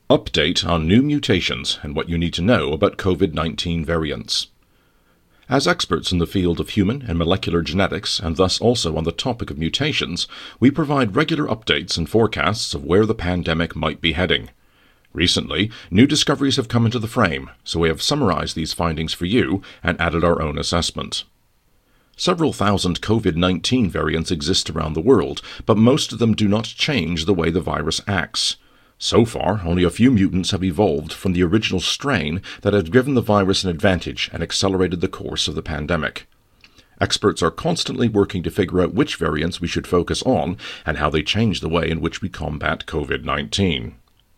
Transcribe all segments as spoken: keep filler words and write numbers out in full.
Update on new mutations and what you need to know about COVID nineteen variants. As experts in the field of human and molecular genetics, and thus also on the topic of mutations, we provide regular updates and forecasts of where the pandemic might be heading. Recently, new discoveries have come into the frame, so we have summarized these findings for you and added our own assessment. Several thousand COVID nineteen variants exist around the world, but most of them do not change the way the virus acts. So far, only a few mutants have evolved from the original strain that had given the virus an advantage and accelerated the course of the pandemic. Experts are constantly working to figure out which variants we should focus on and how they change the way in which we combat COVID nineteen.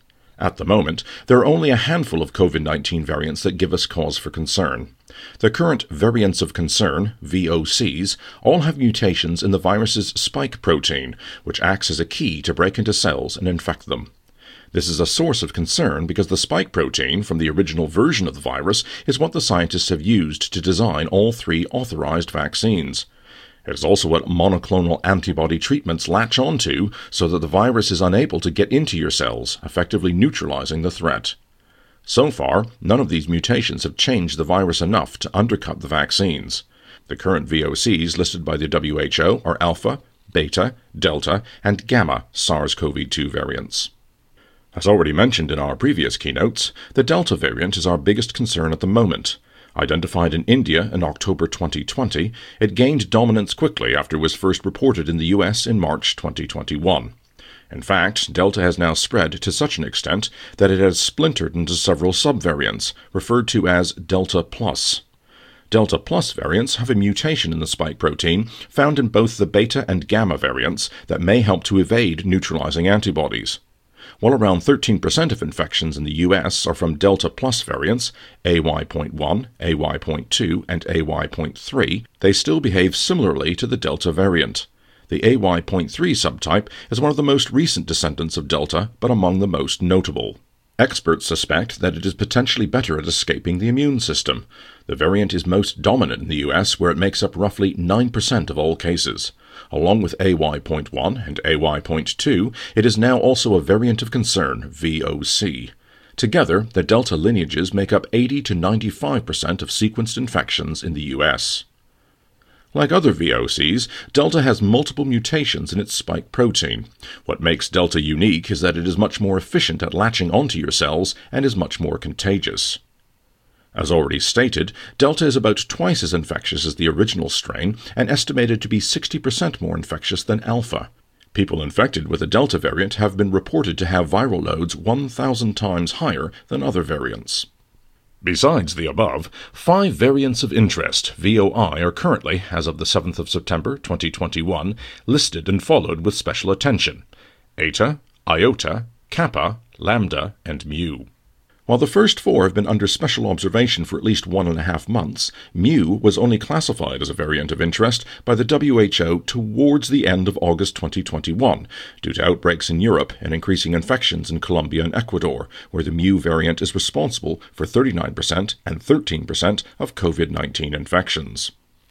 At the moment, there are only a handful of COVID nineteen variants that give us cause for concern. The current variants of concern, V O Cs, all have mutations in the virus's spike protein, which acts as a key to break into cells and infect them. This is a source of concern because the spike protein from the original version of the virus is what the scientists have used to design all three authorized vaccines. It is also what monoclonal antibody treatments latch onto so that the virus is unable to get into your cells, effectively neutralizing the threat. So far, none of these mutations have changed the virus enough to undercut the vaccines. The current V O Cs listed by the W H O are Alpha, Beta, Delta, and Gamma SARS-C o V two variants. As already mentioned in our previous keynotes, the Delta variant is our biggest concern at the moment. Identified in India in October twenty twenty, it gained dominance quickly after it was first reported in the U S in March twenty twenty-one. In fact, Delta has now spread to such an extent that it has splintered into several subvariants, referred to as Delta Plus. Delta Plus variants have a mutation in the spike protein found in both the Beta and Gamma variants that may help to evade neutralizing antibodies. While around thirteen percent of infections in the U S are from Delta Plus variants, A Y point one, A Y point two, and A Y point three, they still behave similarly to the Delta variant. The A Y point three subtype is one of the most recent descendants of Delta, but among the most notable. Experts suspect that it is potentially better at escaping the immune system. The variant is most dominant in the U S, where it makes up roughly nine percent of all cases. Along with A Y point one and A Y point two, it is now also a variant of concern, V O C. Together, the Delta lineages make up eighty to ninety-five percent of sequenced infections in the U S. Like other V O Cs, Delta has multiple mutations in its spike protein. What makes Delta unique is that it is much more efficient at latching onto your cells and is much more contagious. As already stated, Delta is about twice as infectious as the original strain and estimated to be sixty percent more infectious than Alpha. People infected with the Delta variant have been reported to have viral loads one thousand times higher than other variants. Besides the above, five variants of interest, V O I, are currently, as of the seventh of September twenty twenty-one, listed and followed with special attention: Eta, Iota, Kappa, Lambda, and Mu. While the first four have been under special observation for at least one and a half months, Mu was only classified as a variant of interest by the W H O towards the end of August twenty twenty-one, due to outbreaks in Europe and increasing infections in Colombia and Ecuador, where the Mu variant is responsible for thirty-nine percent and thirteen percent of COVID nineteen infections.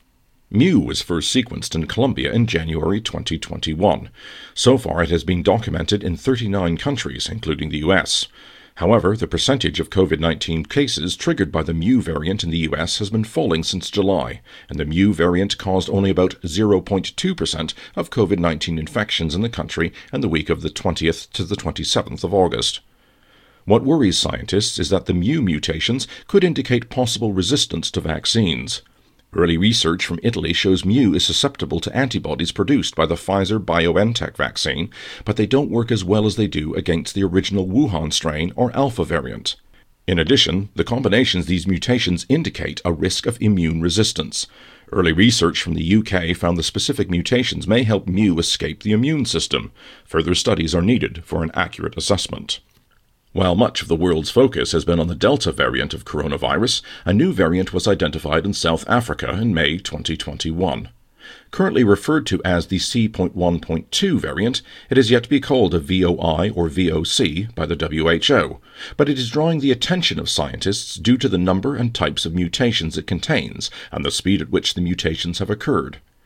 Mu was first sequenced in Colombia in January twenty twenty-one. So far it has been documented in thirty-nine countries, including the U S. However, the percentage of COVID nineteen cases triggered by the Mu variant in the U S has been falling since July, and the Mu variant caused only about zero point two percent of COVID nineteen infections in the country in the week of the twentieth to the twenty-seventh of August. What worries scientists is that the Mu mutations could indicate possible resistance to vaccines. Early research from Italy shows Mu is susceptible to antibodies produced by the Pfizer-BioNTech vaccine, but they don't work as well as they do against the original Wuhan strain or Alpha variant. In addition, the combinations these mutations indicate a risk of immune resistance. Early research from the U K found the specific mutations may help Mu escape the immune system. Further studies are needed for an accurate assessment. While much of the world's focus has been on the Delta variant of coronavirus, a new variant was identified in South Africa in May twenty twenty-one. Currently referred to as the C one point two variant, it is yet to be called a V O I or V O C by the W H O, but it is drawing the attention of scientists due to the number and types of mutations it contains and the speed at which the mutations have occurred.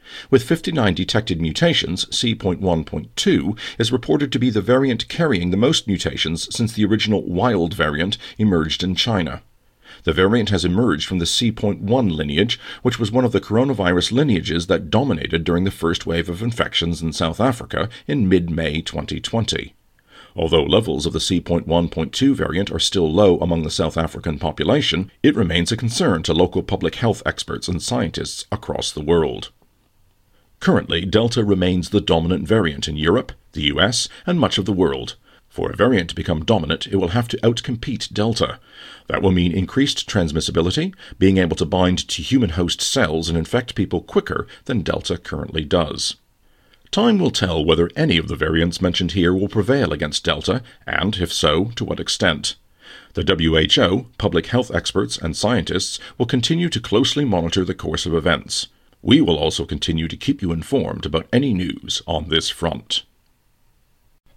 With fifty-nine detected mutations, C zero one point two is reported to be the variant carrying the most mutations since the original wild variant emerged in China. The variant has emerged from the C zero point one lineage, which was one of the coronavirus lineages that dominated during the first wave of infections in South Africa in mid-May twenty twenty. Although levels of the C zero one point two variant are still low among the South African population, it remains a concern to local public health experts and scientists across the world. Currently, Delta remains the dominant variant in Europe, the U S, and much of the world. For a variant to become dominant, it will have to outcompete Delta. That will mean increased transmissibility, being able to bind to human host cells and infect people quicker than Delta currently does. Time will tell whether any of the variants mentioned here will prevail against Delta, and, if so, to what extent. The W H O, public health experts, and scientists will continue to closely monitor the course of events. We will also continue to keep you informed about any news on this front.